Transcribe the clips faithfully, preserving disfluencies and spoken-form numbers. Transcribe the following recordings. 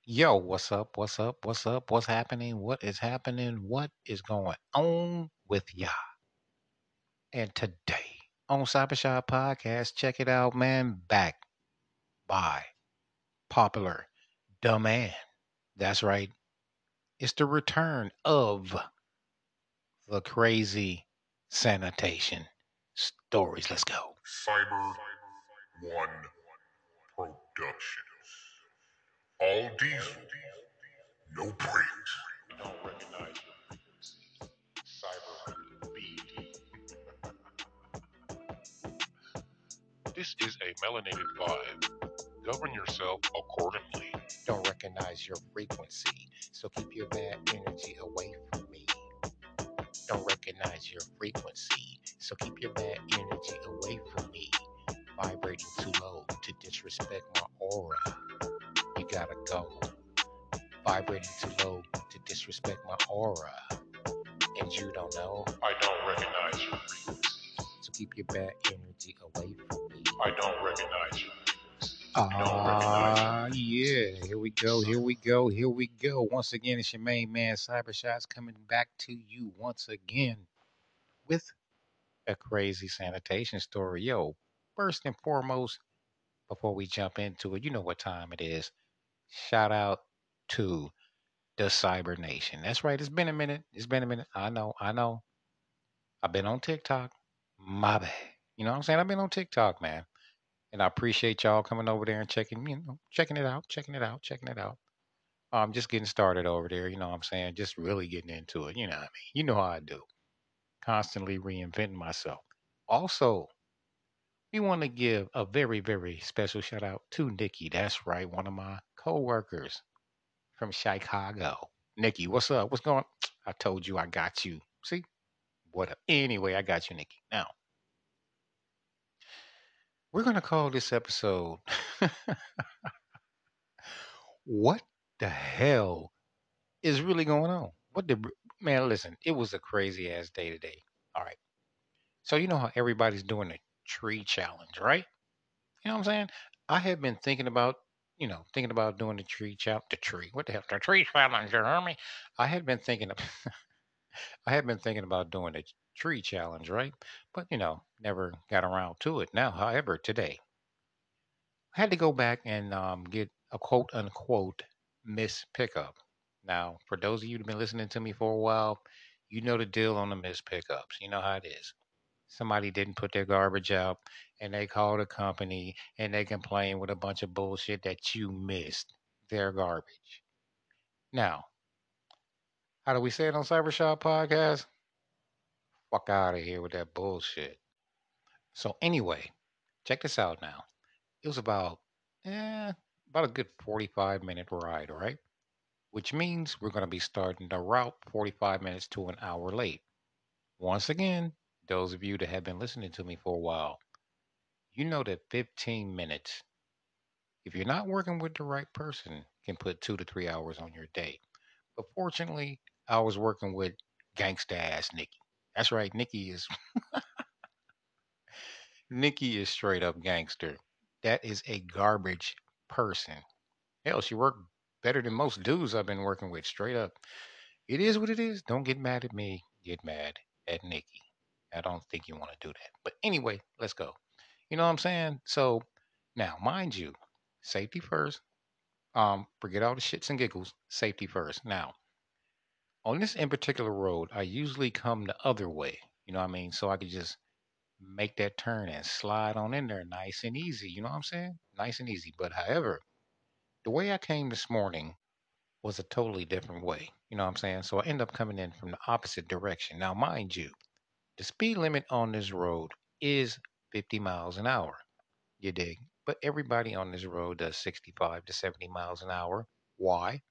Yo, what's up? What's up? What's up? What's happening? What is happening? What is going on with ya? And today on Cybershot Podcast, check it out, man. Back by popular demand. That's right. It's the return of the crazy sanitation stories. Let's go. Cyber One Productions. All diesel, no brakes. Don't recognize your frequency. Cyber B D. This is a melanated vibe. Govern yourself accordingly. Don't recognize your frequency, so keep your bad energy away from me. Don't recognize your frequency, so keep your bad energy away from me. Vibrating too low to disrespect my aura. You gotta go. Vibrating too low to disrespect my aura. And you don't know, I don't recognize your frequency. so keep your bad energy away from me. I don't recognize your frequency. Don't recognize Ah, yeah. Here we go. Here we go. Here we go. Once again, it's your main man, Cybershots, coming back to you once again with a crazy sanitation story. Yo, first and foremost, before we jump into it, you know what time it is. Shout out to the Cyber Nation. That's right. It's been a minute. It's been a minute. I know. I know. I've been on TikTok. My bad. You know what I'm saying? I've been on TikTok, man. And I appreciate y'all coming over there and checking, you know, checking it out, checking it out, checking it out. I'm just getting started over there. You know what I'm saying? Just really getting into it. You know what I mean? You know how I do. Constantly reinventing myself. Also, we want to give a very, very special shout out to Nikki. That's right, one of my co-workers from Chicago. Nikki, what's up? What's going? I told you I got you. See what? Up? Anyway, I got you, Nikki. Now we're gonna call this episode "What the hell is really going on?" What the man? Listen, it was a crazy ass day today. All right, so you know how everybody's doing the tree challenge, right? You know what I'm saying? I have been thinking about, you know, thinking about doing the tree chop, the tree. What the hell? The tree challenge, you hear me? I had been thinking of, I had been thinking about doing the tree challenge, right? But you know, never got around to it. Now, however, today I had to go back and um, get a quote unquote miss pickup. Now, for those of you who've been listening to me for a while, you know the deal on the miss pickups. You know how it is. Somebody didn't put their garbage out and they called a company and they complain with a bunch of bullshit that you missed their garbage. Now, how do we say it on Cybershop Podcast? Fuck out of here with that bullshit. So anyway, check this out now. It was about eh, about a good forty-five minute ride, all right? Which means we're going to be starting the route forty-five minutes to an hour late. Once again, those of you that have been listening to me for a while, you know that fifteen minutes, if you're not working with the right person, can put two to three hours on your day. But fortunately, I was working with gangsta ass Nikki. That's right, Nikki is Nikki is straight up gangster. That is a garbage person. Hell, she worked better than most dudes I've been working with. Straight up, it is what it is. Don't get mad at me. Get mad at Nikki. I don't think you want to do that. But anyway, let's go. You know what I'm saying? So now, mind you, safety first. Um, forget all the shits and giggles. Safety first. Now, on this in particular road, I usually come the other way. You know what I mean? So I could just make that turn and slide on in there nice and easy. You know what I'm saying? Nice and easy. But however, the way I came this morning was a totally different way. You know what I'm saying? So I end up coming in from the opposite direction. Now, mind you, the speed limit on this road is fifty miles an hour. You dig? But everybody on this road does sixty-five to seventy miles an hour. Why?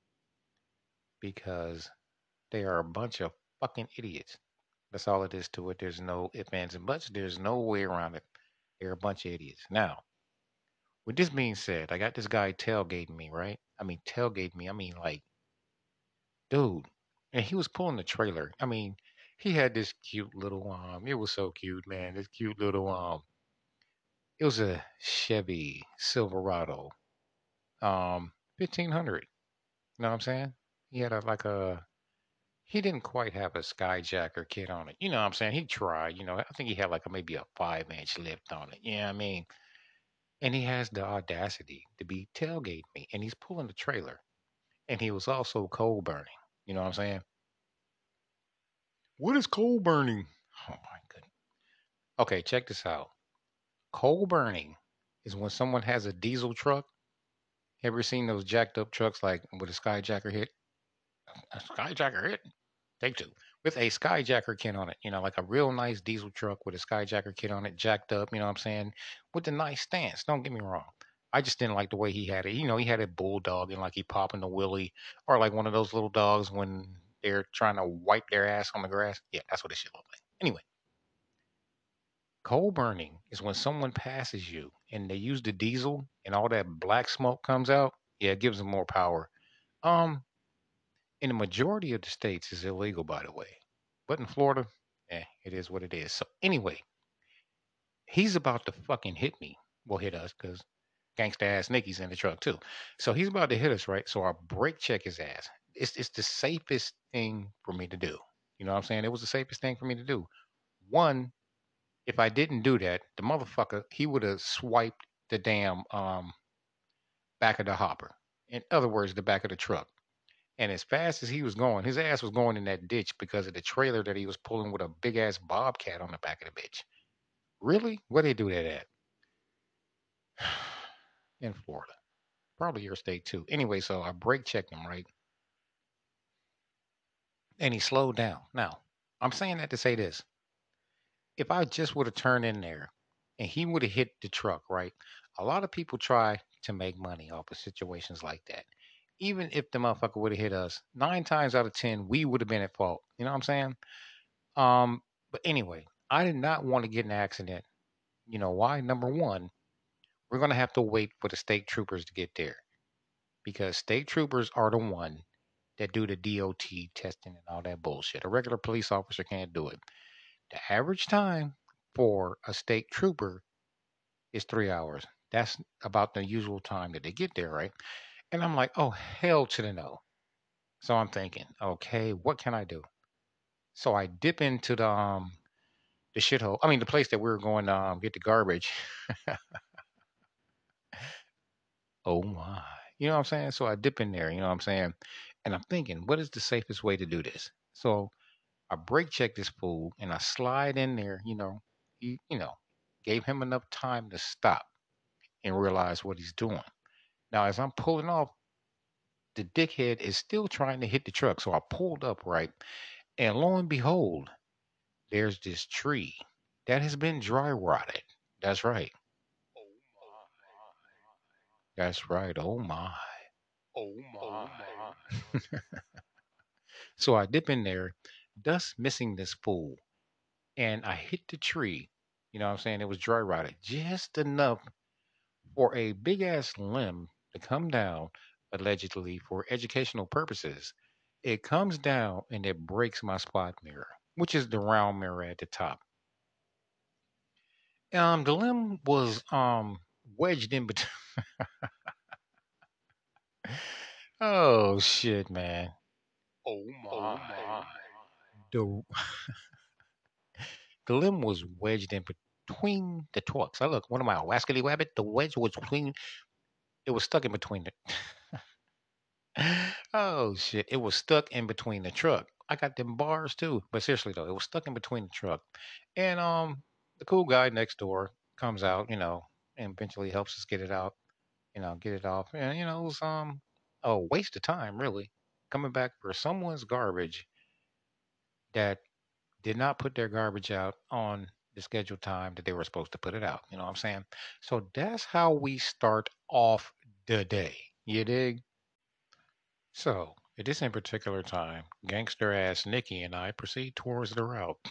Because they are a bunch of fucking idiots. That's all it is to it. There's no ifs, ands, and buts. There's no way around it. They're a bunch of idiots. Now, with this being said, I got this guy tailgating me, right? I mean, tailgating me. I mean, like, dude. And he was pulling the trailer. I mean, he had this cute little um. It was so cute, man. This cute little um. It was a Chevy Silverado, um, fifteen hundred. You know what I'm saying? He had a like a he didn't quite have a skyjacker kit on it. You know what I'm saying? He tried, you know. I think he had like a maybe a five inch lift on it. Yeah, I mean, and he has the audacity to be tailgating me, and he's pulling the trailer, and he was also coal burning. You know what I'm saying? What is coal burning? Oh my goodness. Okay, check this out. Coal burning is when someone has a diesel truck. Ever seen those jacked up trucks like with a skyjacker hit? A skyjacker hit? Take two. With a skyjacker kit on it, you know, like a real nice diesel truck with a skyjacker kit on it, jacked up, you know what I'm saying? With a nice stance. Don't get me wrong. I just didn't like the way he had it. You know, he had a bulldog and like he popping the willy, or like one of those little dogs when they're trying to wipe their ass on the grass. Yeah, that's what it should look like. Anyway, coal burning is when someone passes you and they use the diesel and all that black smoke comes out. Yeah, it gives them more power. Um, in the majority of the states is illegal, by the way. But in Florida, eh, it is what it is. So anyway, he's about to fucking hit me. Well, hit us because gangsta ass Nicky's in the truck too. So he's about to hit us, right? So I brake check his ass. It's it's the safest thing for me to do. You know what I'm saying? It was the safest thing for me to do. One, if I didn't do that, the motherfucker he would have swiped the damn um back of the hopper. In other words, the back of the truck. And as fast as he was going, his ass was going in that ditch because of the trailer that he was pulling with a big ass bobcat on the back of the bitch. Really? Where they do that at? In Florida. Probably your state too. Anyway, so I brake checked him, right? And he slowed down. Now, I'm saying that to say this. If I just would have turned in there and he would have hit the truck, right? A lot of people try to make money off of situations like that. Even if the motherfucker would have hit us, nine times out of ten, we would have been at fault. You know what I'm saying? Um, but anyway, I did not want to get in an accident. You know why? Number one, we're gonna have to wait for the state troopers to get there because state troopers are the one that do the D O T testing and all that bullshit. A regular police officer can't do it. The average time for a state trooper is three hours. That's about the usual time that they get there, right? And I'm like, oh hell to the no. So I'm thinking, okay, what can I do? So I dip into the um the shithole. I mean, the place that we were going to um, get the garbage. Oh my. You know what I'm saying? So I dip in there, you know what I'm saying? And I'm thinking, what is the safest way to do this? So I brake check this fool and I slide in there, you know, he, you know, gave him enough time to stop and realize what he's doing. Now, as I'm pulling off, the dickhead is still trying to hit the truck. So I pulled up right, and lo and behold, there's this tree that has been dry rotted. That's right. Oh That's right. Oh my. my. Oh my. So I dip in there, thus missing this fool, and I hit the tree. You know what I'm saying? It was dry rotted just enough for a big ass limb to come down, allegedly for educational purposes. It comes down and it breaks my spot mirror, which is the round mirror at the top. Um, the limb was um wedged in between. Oh shit, man! Oh Oh my. my! The the limb was wedged in between the trucks. I look, what am I, a wascally wabbit? The wedge was between. It was stuck in between the. Oh shit! It was stuck in between the truck. I got them bars too, but seriously though, it was stuck in between the truck. And um, the cool guy next door comes out, you know, and eventually helps us get it out, you know, get it off. And you know, it was um a waste of time really, coming back for someone's garbage that did not put their garbage out on the scheduled time that they were supposed to put it out. You know what I'm saying? So that's how we start off the day. You dig? So, at this in particular time, gangster ass Nikki and I proceed towards the route.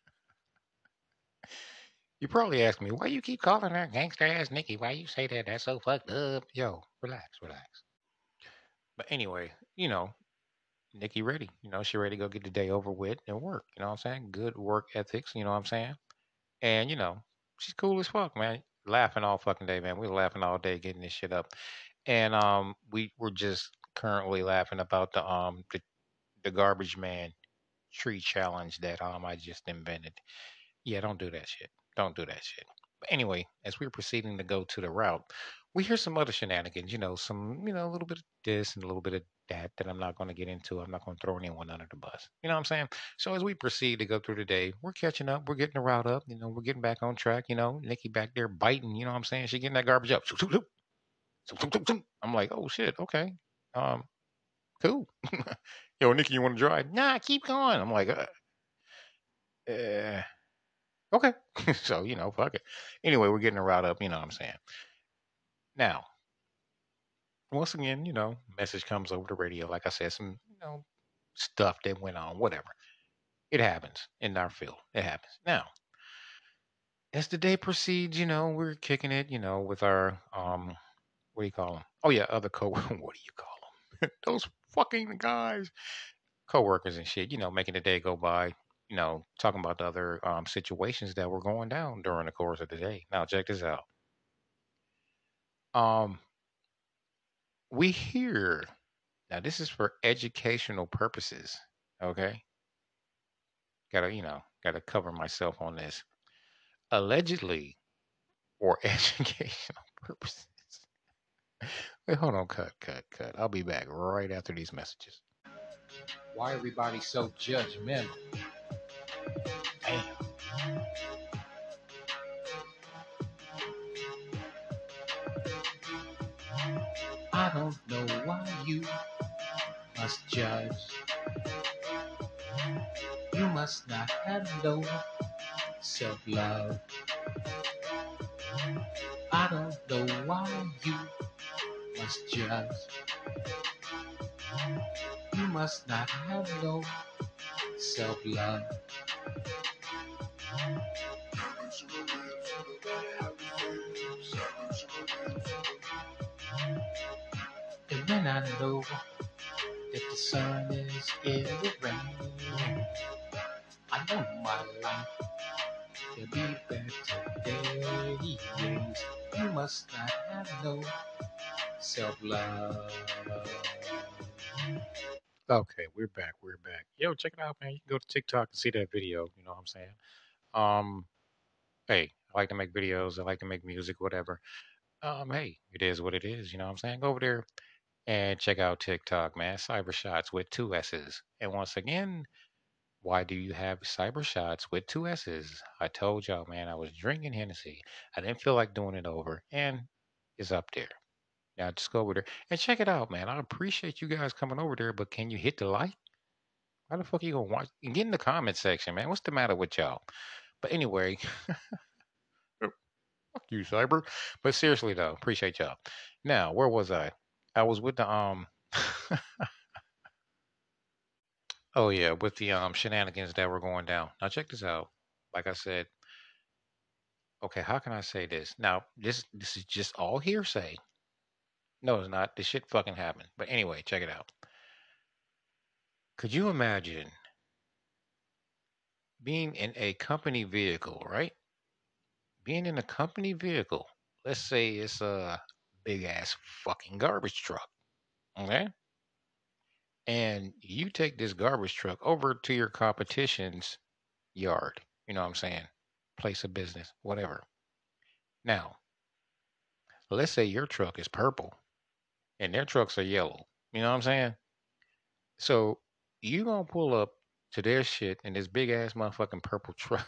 You probably ask me, why you keep calling her gangster ass Nikki? Why you say that? That's so fucked up. Yo, relax, relax. But anyway, you know, Nikki ready. You know, she ready to go get the day over with and work. You know what I'm saying? Good work ethics. You know what I'm saying? And, you know, she's cool as fuck, man. Laughing all fucking day, man. We were laughing all day getting this shit up. and um, we were just currently laughing about the um the, the garbage man tree challenge that um I just invented. Yeah, don't do that shit. Don't do that shit. But anyway, as we're proceeding to go to the route, we hear some other shenanigans, you know, some, you know, a little bit of this and a little bit of that that I'm not going to get into. I'm not going to throw anyone under the bus. You know what I'm saying? So as we proceed to go through the day, we're catching up. We're getting the route up. You know, we're getting back on track. You know, Nikki back there biting. You know what I'm saying? She getting that garbage up. Zoop, zoop, zoop, zoop, zoop, zoop, zoop. I'm like, oh shit, okay, um, cool. Yo, Nikki, you want to drive? Nah, keep going. I'm like, uh, uh okay. So, you know, fuck it. Anyway, we're getting the route up, you know what I'm saying? Now, once again, you know, message comes over the radio. Like I said, some, you know, stuff that went on, whatever. It happens in our field. It happens. Now, as the day proceeds, you know, we're kicking it, you know, with our, um, what do you call them? Oh, yeah, other co what do you call them? Those fucking guys, coworkers and shit, you know, making the day go by, you know, talking about the other um, situations that were going down during the course of the day. Now, check this out. Um, we hear now this is for educational purposes. Okay, gotta you know gotta cover myself on this. Allegedly for educational purposes. Wait, hold on, cut, cut, cut. I'll be back right after these messages. Why everybody so judgmental? Damn. I don't know why you must judge. You must not have no self love. I don't know why you must judge. You must not have no self love. And when I know that the sun is in the rain, I know my life can be better days. You must not have no self love. Okay, we're back. We're back. Yo, check it out, man. You can go to TikTok and see that video. You know what I'm saying? Um, hey, I like to make videos. I like to make music, whatever. Um, hey, it is what it is. You know what I'm saying? Go over there and check out TikTok, man. Cyber Shots with two S's. And once again, why do you have Cyber Shots with two S's? I told y'all, man, I was drinking Hennessy. I didn't feel like doing it over, and it's up there. Now just go over there and check it out, man. I appreciate you guys coming over there, but can you hit the like? Why the fuck you gonna watch? Get in the comment section, man. What's the matter with y'all? But anyway, fuck you, Cyber. But seriously though, appreciate y'all. Now, where was I? I was with the um oh yeah, with the um shenanigans that were going down. Now check this out. Like I said, okay, how can I say this? Now, this this is just all hearsay. No, it's not. This shit fucking happened. But anyway, check it out. Could you imagine being in a company vehicle, right? Being in a company vehicle. Let's say it's a big ass fucking garbage truck. Okay? And you take this garbage truck over to your competition's yard. You know what I'm saying? Place of business, whatever. Now, let's say your truck is purple and their trucks are yellow. You know what I'm saying? So you gonna pull up to their shit in this big ass motherfucking purple truck.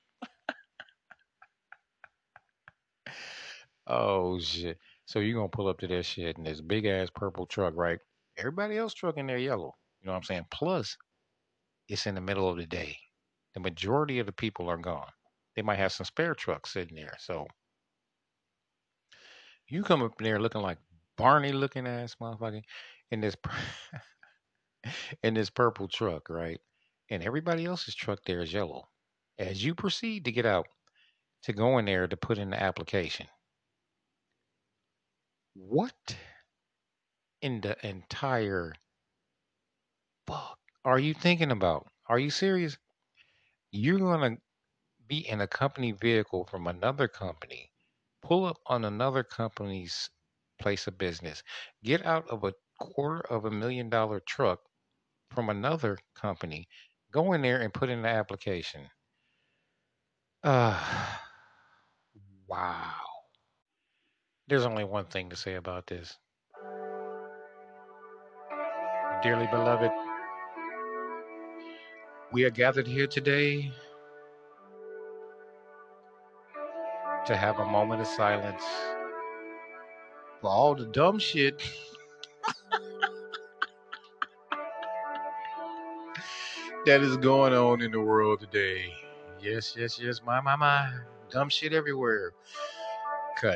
Oh shit. So you gonna pull up to their shit in this big ass purple truck, right? Everybody else truck in there yellow. You know what I'm saying? Plus, it's in the middle of the day. The majority of the people are gone. They might have some spare trucks sitting there. So you come up there looking like Barney looking ass motherfucker in this in this purple truck, right? And everybody else's truck there is yellow. As you proceed to get out to go in there to put in the application, what in the entire fuck are you thinking about? Are you serious? You're gonna be in a company vehicle from another company, pull up on another company's place of business. Get out of a quarter of a million dollar truck from another company. Go in there and put in the application. Uh, wow. There's only one thing to say about this. Dearly beloved, we are gathered here today to have a moment of silence for all the dumb shit that is going on in the world today. Yes, yes, yes, my, my, my. Dumb shit everywhere. Cut.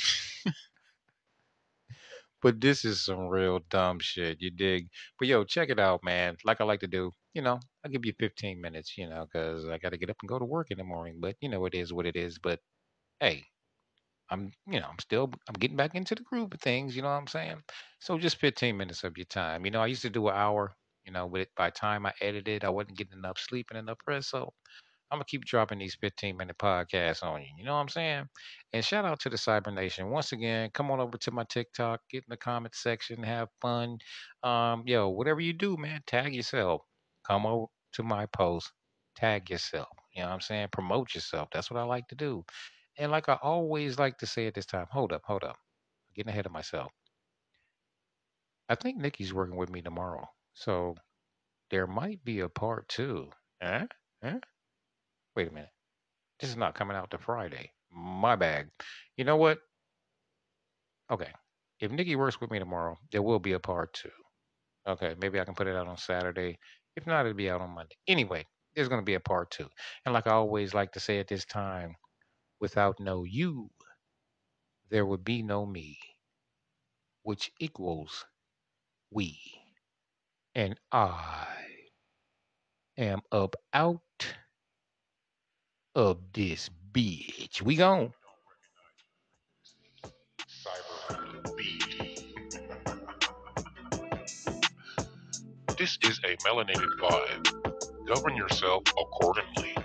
But this is some real dumb shit, you dig? But yo, check it out, man. Like I like to do, you know, I'll give you fifteen minutes, you know, because I got to get up and go to work in the morning. But, you know, it is what it is. But hey, I'm, you know, I'm still, I'm getting back into the groove of things. You know what I'm saying? So just fifteen minutes of your time. You know, I used to do an hour. You know, but by the time I edited, I wasn't getting enough sleep and enough rest. So I'm gonna keep dropping these fifteen minute podcasts on you. You know what I'm saying? And shout out to the Cyber Nation once again. Come on over to my TikTok, get in the comment section, have fun. Um, yo, whatever you do, man, tag yourself. Come over to my post, tag yourself. You know what I'm saying? Promote yourself. That's what I like to do. And like I always like to say at this time, hold up, hold up. I'm getting ahead of myself. I think Nikki's working with me tomorrow. So there might be a part two. Huh? Huh? Wait a minute. This is not coming out to Friday. My bag. You know what? Okay. If Nikki works with me tomorrow, there will be a part two. Okay. Maybe I can put it out on Saturday. If not, it'll be out on Monday. Anyway, there's going to be a part two. And like I always like to say at this time, without no you, there would be no me, which equals we. And I am up out of this bitch. We gone. Cyber Beat. This is a melanated vibe. Govern yourself accordingly.